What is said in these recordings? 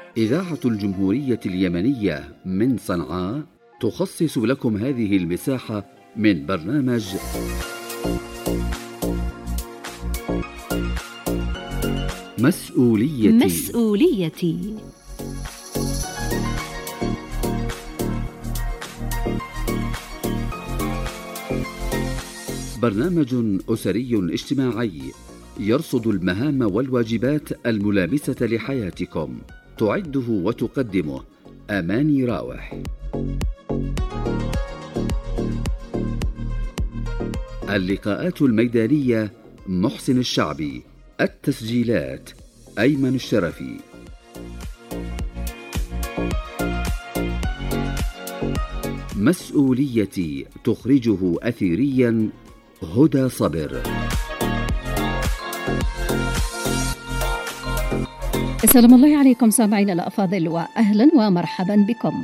إذاعة الجمهورية اليمنية من صنعاء تخصص لكم هذه المساحة من برنامج مسؤوليتي. برنامج أسري اجتماعي يرصد المهام والواجبات الملامسة لحياتكم. تعده وتقدمه أماني راوح. اللقاءات الميدانية محسن الشعبي. التسجيلات أيمن الشرفي. مسؤوليتي تخرجه أثيريا هدى صبر. السلام الله عليكم سامعينا الأفاضل، وأهلا ومرحبا بكم.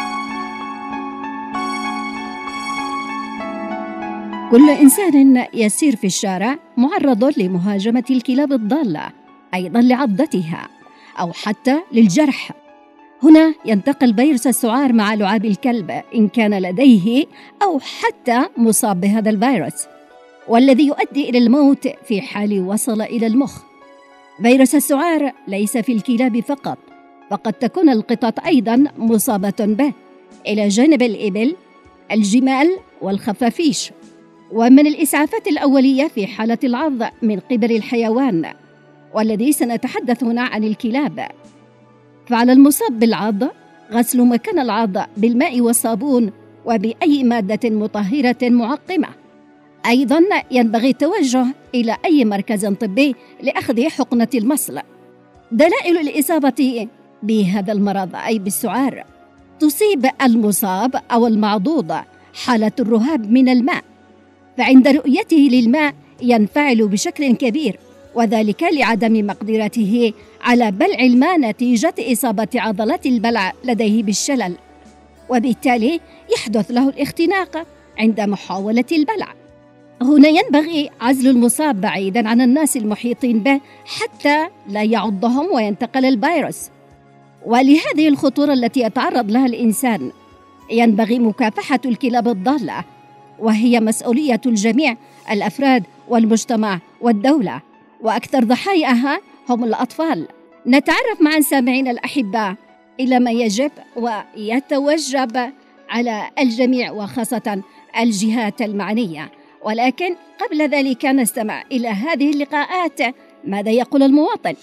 كل إنسان يسير في الشارع معرض لمهاجمة الكلاب الضالة، أيضا لعضتها أو حتى للجرح. هنا ينتقل فيروس السعار مع لعاب الكلب إن كان لديه أو حتى مصاب بهذا الفيروس، والذي يؤدي إلى الموت في حال وصل إلى المخ. فيروس السعار ليس في الكلاب فقط، فقد تكون القطط أيضا مصابة به، إلى جانب الإبل، الجمال والخفافيش. ومن الإسعافات الأولية في حالة العض من قبل الحيوان، والذي سنتحدث هنا عن الكلاب. فعلى المصاب بالعض غسل مكان العض بالماء والصابون وبأي مادة مطهرة معقمة. أيضا ينبغي التوجه إلى أي مركز طبي لأخذ حقنة المصل. دلائل الإصابة بهذا المرض أي بالسعار: تصيب المصاب أو المعضوض حالة الرهاب من الماء، فعند رؤيته للماء ينفعل بشكل كبير، وذلك لعدم مقدرته على بلع الماء نتيجة إصابة عضلات البلع لديه بالشلل، وبالتالي يحدث له الاختناق عند محاولة البلع. هنا ينبغي عزل المصاب بعيدا عن الناس المحيطين به حتى لا يعضهم وينتقل الفيروس. ولهذه الخطورة التي يتعرض لها الإنسان ينبغي مكافحة الكلاب الضالة، وهي مسؤولية الجميع، الأفراد والمجتمع والدولة، وأكثر ضحاياها هم الأطفال. نتعرف مع سامعين الأحباء إلى ما يجب ويتوجب على الجميع وخاصة الجهات المعنية، ولكن قبل ذلك نستمع إلى هذه اللقاءات. ماذا يقول المواطن؟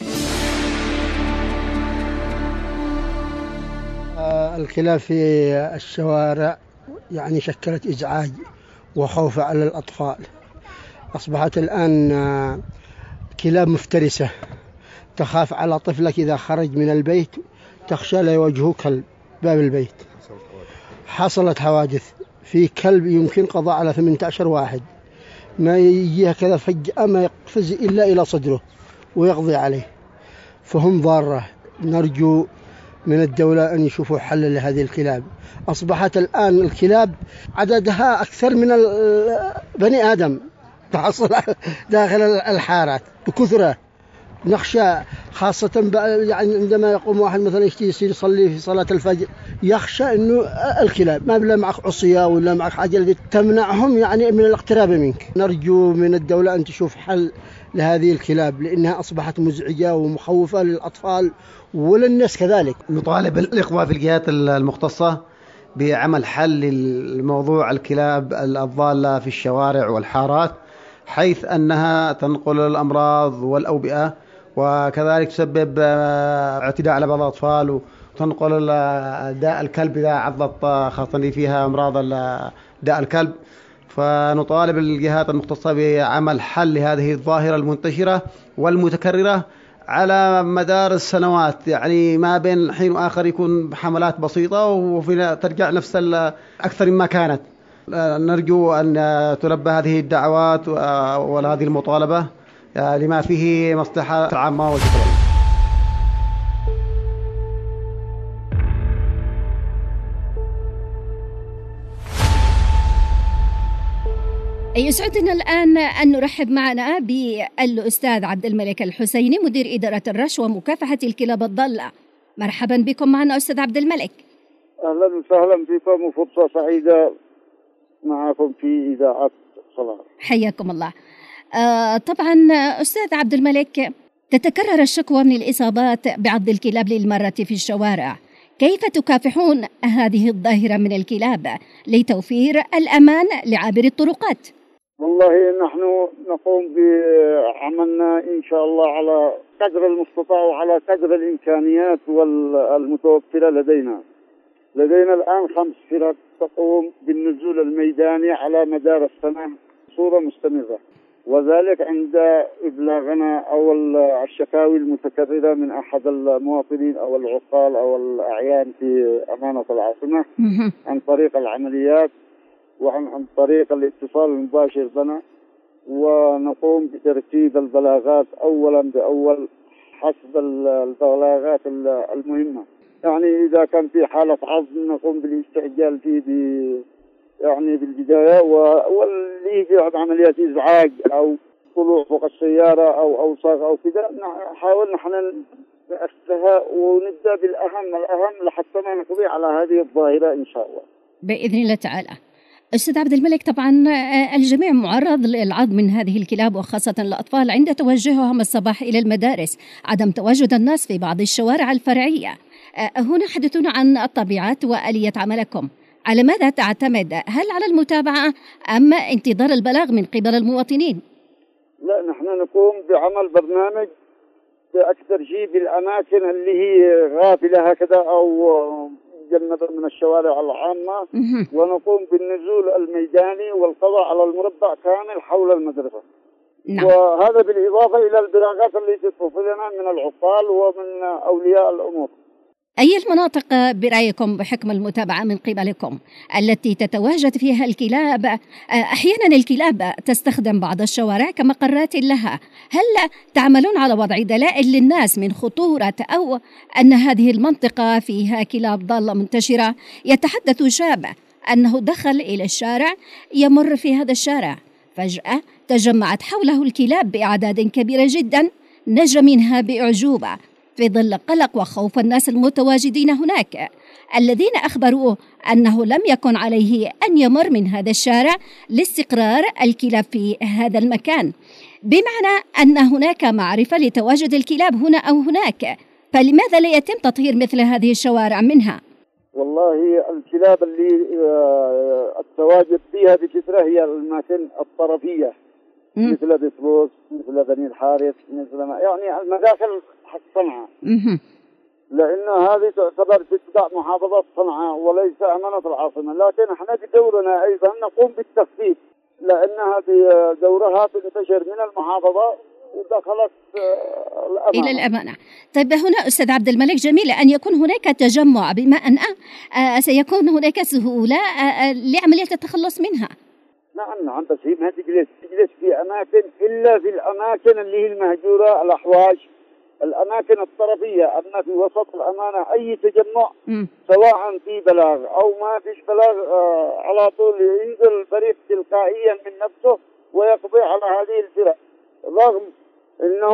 الكلاب في الشوارع يعني شكلت إزعاج وخوف على الأطفال. أصبحت الآن كلاب مفترسة، تخاف على طفلك إذا خرج من البيت، تخشى لا يواجهه كلب باب البيت. حصلت حوادث في كلب يمكن قضاء على 18 واحد، ما يجيها كذا فجأة ما يقفز إلا إلى صدره ويقضي عليه، فهم ضارة. نرجو من الدولة أن يشوفوا حل لهذه الكلاب. أصبحت الآن الكلاب عددها أكثر من بني آدم تحصل داخل الحارات بكثرة. نخشى خاصة يعني عندما يقوم واحد مثلا يصير يصلي في صلاة الفجر، يخشى إنه الكلاب ما بلا معك عصية ولا معك حاجة تمنعهم يعني من الاقتراب منك. نرجو من الدولة أن تشوف حل لهذه الكلاب، لأنها أصبحت مزعجة ومخوفة للأطفال وللناس كذلك. نطالب الإخوة في الجهات المختصة بعمل حل لموضوع الكلاب الضالة في الشوارع والحارات، حيث أنها تنقل الأمراض والأوبئة، وكذلك تسبب اعتداء على بعض الأطفال، وتنقل داء الكلب إذا عضت، خاصة فيها أمراض داء الكلب. فنطالب الجهات المختصة بعمل حل لهذه الظاهرة المنتشرة والمتكررة على مدار السنوات، يعني ما بين حين وآخر يكون حملات بسيطة وفي ترجع نفس أكثر مما كانت. نرجو أن تلبى هذه الدعوات وهذه المطالبة لما فيه مصلحة عامة. وشكرا. يسعدنا الآن أن نرحب معنا بالأستاذ عبد الملك الحسيني، مدير إدارة الرش ومكافحة الكلاب الضالة. مرحبا بكم معنا أستاذ عبد الملك. أهلا وسهلا بكم وفرصة سعيدة معكم في إذاعة صلاح. حياكم الله. طبعا أستاذ عبد الملك، تتكرر الشكوى من الإصابات بعض الكلاب للمرة في الشوارع، كيف تكافحون هذه الظاهرة من الكلاب لتوفير الأمان لعابر الطرقات؟ والله نحن نقوم بعملنا إن شاء الله على قدر المستطاع وعلى قدر الإمكانيات والمتوفرة لدينا. لدينا الآن 5 فرق تقوم بالنزول الميداني على مدار السنة بصورة مستمرة، وذلك عند إبلاغنا أو الشكاوي المتكررة من أحد المواطنين أو العقال أو الأعيان في أمانة العاصمة عن طريق العمليات وعن طريق الاتصال المباشر بنا، ونقوم بترتيب البلاغات أولا بأول حسب البلاغات المهمة. يعني إذا كان في حالة عظم نقوم بالاستعجال فيه يعني بالبداية، واللي يجي عمليات إزعاج أو طلوع فوق السيارة أو أوساخ أو كذا نحاول نحن نأخذها ونبدأ الأهم لحتى ما نقضي على هذه الظاهرة إن شاء الله بإذن الله تعالى. أستاذ عبد الملك، طبعا الجميع معرض للعض من هذه الكلاب، وخاصة الأطفال عند توجههم الصباح إلى المدارس، عدم تواجد الناس في بعض الشوارع الفرعية. هنا حدثونا عن الطبيعات وآلية عملكم، على ماذا تعتمد؟ هل على المتابعة أم انتظار البلاغ من قبل المواطنين؟ لا، نحن نقوم بعمل برنامج بأكثر شيء بالأماكن اللي هي غافلة هكذا أو مجنبة من الشوارع العامة، ونقوم بالنزول الميداني والقضاء على المربع كامل حول المدرسة. نعم. وهذا بالإضافة إلى البلاغات التي تصلنا من العقال ومن أولياء الأمور. أي المناطق برأيكم بحكم المتابعة من قبلكم التي تتواجد فيها الكلاب؟ أحيانا الكلاب تستخدم بعض الشوارع كمقرات لها، هل تعملون على وضع دلائل للناس من خطورة أو أن هذه المنطقة فيها كلاب ضالة منتشرة؟ يتحدث شاب أنه دخل إلى الشارع، يمر في هذا الشارع فجأة تجمعت حوله الكلاب بأعداد كبيرة جدا، نجا منها بأعجوبة في ظل قلق وخوف الناس المتواجدين هناك، الذين أخبروه أنه لم يكن عليه أن يمر من هذا الشارع لاستقرار الكلاب في هذا المكان، بمعنى أن هناك معرفة لتواجد الكلاب هنا أو هناك، فلماذا لا يتم تطهير مثل هذه الشوارع منها؟ والله الكلاب اللي التواجد فيها بكثرة هي الأماكن الطرفية، مثل بسبوس، مثل بني الحارث، مثل يعني المداخل حق صنعاء، لأن هذه تعتبر تتبع محافظة صنعاء وليس أمانة العاصمة. لكن احنا بدورنا أيضا نقوم بالتخفيف، لأنها بدورها تنتشر من المحافظة ودخلت الأمانة إلى الأمانة. طيب هنا أستاذ عبد الملك، جميل أن يكون هناك تجمع، بما أن سيكون هناك سهولة لعملية التخلص منها. نعم، بس هي ما تجلس في أماكن إلا في الأماكن اللي هي المهجورة، الأحواش، الأماكن الطرفية. أما في وسط الأمانة أي تجمع سواء في بلاغ أو ما فيش بلاغ على طول ينزل الفريق تلقائيا من نفسه ويقضي على هذه الفرق، رغم أنه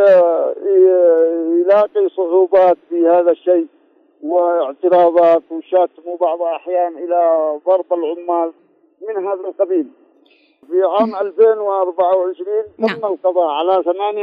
يلاقي صعوبات في هذا الشيء واعتراضات وشاتم بعض أحيان إلى ضرب العمال من هذا القبيل. في عام 2024 تم القضاء على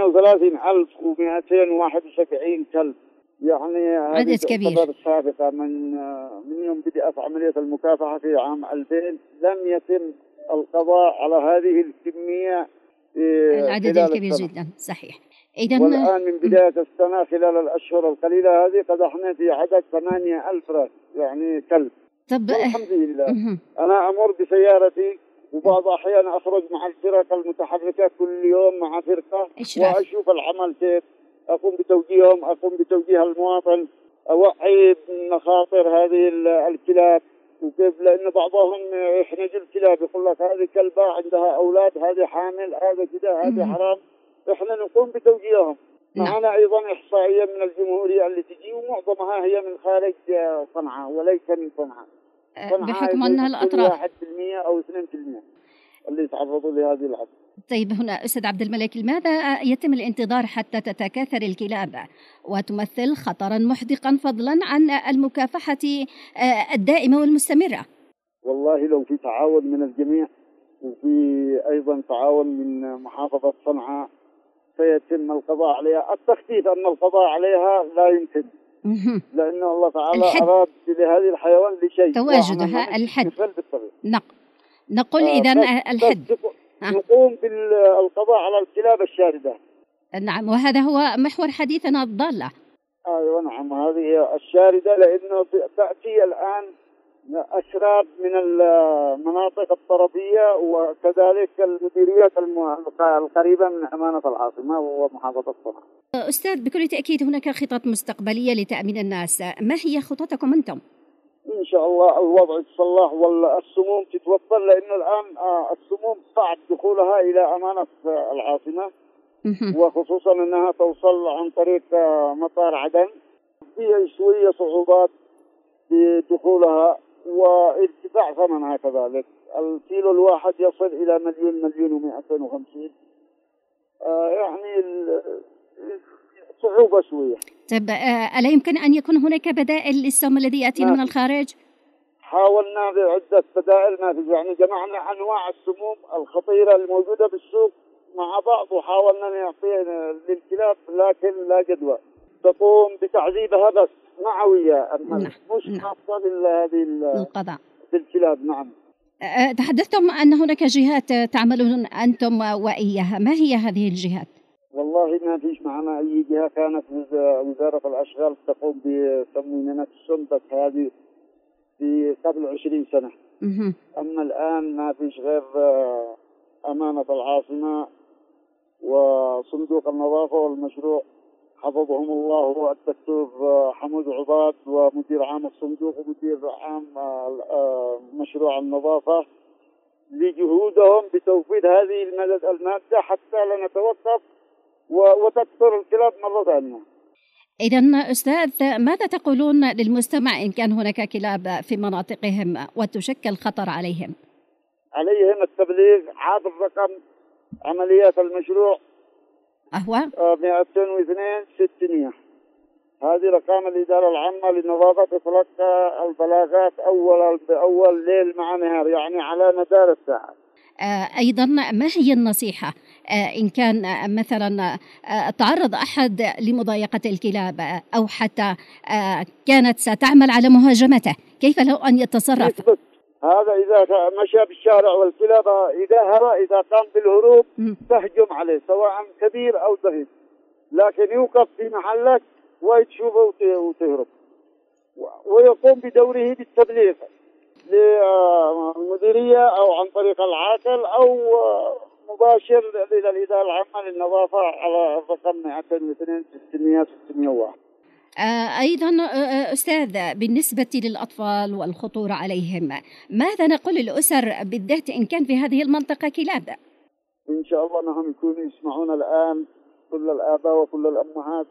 38,271 كلب، يعني عدد كبير. تعتبر سابقة من يوم بدأت عملية المكافحة في عام 2000 لم يتم القضاء على هذه الكمية. العدد الكبير جدا، صحيح. والآن من بداية السنة خلال الأشهر القليلة هذه قدحنا في عدد 8,000 يعني كلب. طب الحمد لله. أنا أمر بسيارتي وبعض أحيان أخرج مع الفرق المتحركة كل يوم مع فرقة وأشوف العمل كيف، أقوم بتوجيههم، أقوم بتوجيه المواطن، أوعي مخاطر هذه الكلاب وكيف، لأن بعضهم يحرج الكلاب يقول لك هذه كلبة عندها أولاد، هذه حامل، هذا كذا، هذه حرام. إحنا نقوم بتوجيههم. معنا أيضا إحصائية من الجمهورية اللي تجي ومعظمها هي من خارج صنعاء وليس من صنعاء. بحكم أنها الأطراف 1% أو 2% اللي يتعرضوا لهذه العدوى. طيب هنا أستاذ عبد الملك، لماذا يتم الانتظار حتى تتكاثر الكلاب وتمثل خطرا محدقا فضلا عن المكافحة الدائمة والمستمرة؟ والله لو في تعاون من الجميع وفي أيضا تعاون من محافظة صنعاء سيتم القضاء عليها. التخطيط أن القضاء عليها لا يمكن، لأن الله تعالى أراد لهذه الحيوان لشيء تواجدها الحد. نقول إذن الحد. نقوم بالقضاء على الكلاب الشاردة. نعم، وهذا هو محور حديثنا الضالة. أيوة نعم، هذه الشاردة، لأنه تأتي الآن أشراب من المناطق الطرفية وكذلك المديريات القريبة من أمانة العاصمة ومحافظة صنعاء. أستاذ، بكل تأكيد هناك خطط مستقبلية لتأمين الناس، ما هي خططكم أنتم؟ إن شاء الله الوضع يتصلح والسموم تتوفر، لأن الآن السموم صعب دخولها إلى أمانة العاصمة، وخصوصا أنها توصل عن طريق مطار عدن، فيها شوية صعوبات في دخولها وارتفاع ثمنها كذلك. الكيلو الواحد يصل إلى 1,250,000، يعني صعوبة شوية. طيب ألا يمكن أن يكون هناك بدائل للسم الذي يأتينا من الخارج؟ حاولنا بعدة بدائل ما في، يعني جمعنا أنواع السموم الخطيرة الموجودة بالسوق مع بعض وحاولنا نعطيها للكلاب، لكن لا جدوى. تقوم بتعذيبها بس معوية، مش خاصة بهذه القضاء بالكلاب. نعم. تحدثتم أن هناك جهات تعملون أنتم وإياها، ما هي هذه الجهات؟ والله ما فيش معنا أي جهة. كانت وزارة الأشغال تقوم بتموين السندك هذه في قبل 20 سنة. أما الآن ما فيش غير أمانة العاصمة وصندوق النظافة والمشروع حفظهم الله، هو الدكتور حمود عباد ومدير عام الصندوق ومدير عام مشروع النظافة، لجهودهم بتوفير هذه المادة حتى لا نتوقف وتكثر الكلاب مرة ثانية. إذن أستاذ، ماذا تقولون للمستمع إن كان هناك كلاب في مناطقهم وتشكل خطر عليهم؟ عليهم التبليغ عبر رقم عمليات المشروع أهو 202-600. هذه رقم الإدارة العامة للنظافة، تتلقى البلاغات أول بأول، ليل مع نهار، يعني على مدار الساعة. أيضا ما هي النصيحة إن كان مثلا تعرض أحد لمضايقة الكلاب أو حتى كانت ستعمل على مهاجمته، كيف له أن يتصرف؟ هذا إذا مشى بالشارع والكلاب إذا قام بالهروب تهجم عليه سواء كبير أو صغير، لكن يوقف في محلك وتشوفه وتهرب، ويقوم بدوره بالتبليغ للمديرية أو عن طريق العاقل أو مباشر إلى الإدارة العامة للنظافة على الرقم 202-600-601. أيضا أستاذ، بالنسبة للأطفال والخطورة عليهم، ماذا نقول للأسر بالذات إن كان في هذه المنطقة كلاب؟ إن شاء الله أنهم يكونوا يسمعون الآن كل الآباء وكل الأمهات،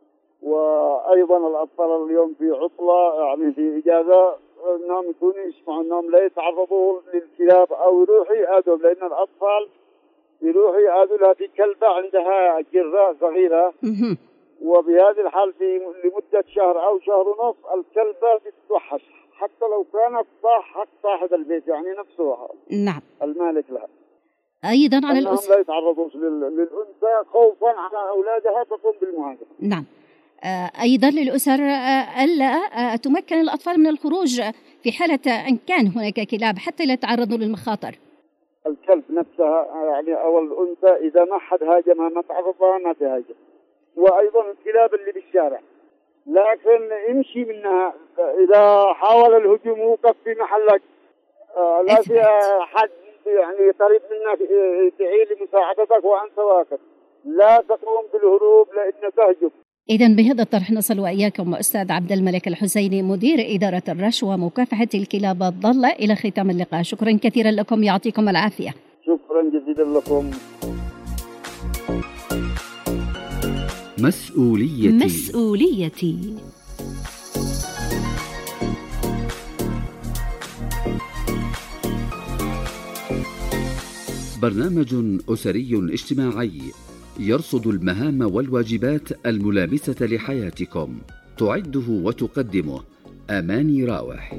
وأيضا الأطفال اليوم في عطلة، يعني في إجازة، أنهم يكونوا يسمعوا أنهم لا يتعرضوا للكلاب أو يروحوا يعادوا، لأن الأطفال يروحوا يعادوا لها في كلبة عندها جرة صغيرة، وبهذه الحال في لمدة شهر أو شهر ونصف الكلبة تتوحش حتى لو كانت حق صاحب البيت، يعني نفسه نعم المالك لها. أيضا على الأسرة لا يتعرضوا للأنثى خوفا على أولادها، تقوم بالمهاجمة. نعم. أيضا للأسر ألا تمكن الأطفال من الخروج في حالة أن كان هناك كلاب حتى لا يتعرضوا للمخاطر. الكلب نفسها يعني أو الأنثى إذا ما حد هاجمها ما تعرضها ما تهاجم. وأيضا الكلاب اللي بالشارع، لكن امشي منها. إذا حاول الهجوم وقف في محلك، لا في حد يعني قريب منك يدعي لمساعدتك وأنت واقف، لا تقوم بالهروب لأن تهجم. إذن بهذا الطرح نصل وإياكم أستاذ عبد الملك الحسيني، مدير إدارة الرشوة ومكافحة الكلاب الضالة، إلى ختام اللقاء. شكرا كثيرا لكم، يعطيكم العافية. شكرا جزيلا لكم. مسؤوليتي. برنامج أسري اجتماعي يرصد المهام والواجبات الملامسة لحياتكم. تعده وتقدمه أماني راوح.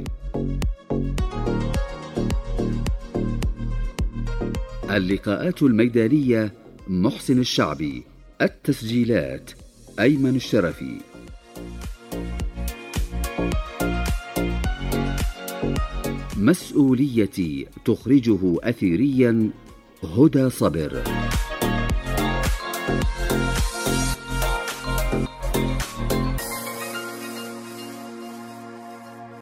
اللقاءات الميدانية محسن الشعبي. التسجيلات أيمن الشرفي. مسؤوليتي تخرجه أثيريا هدى صبر.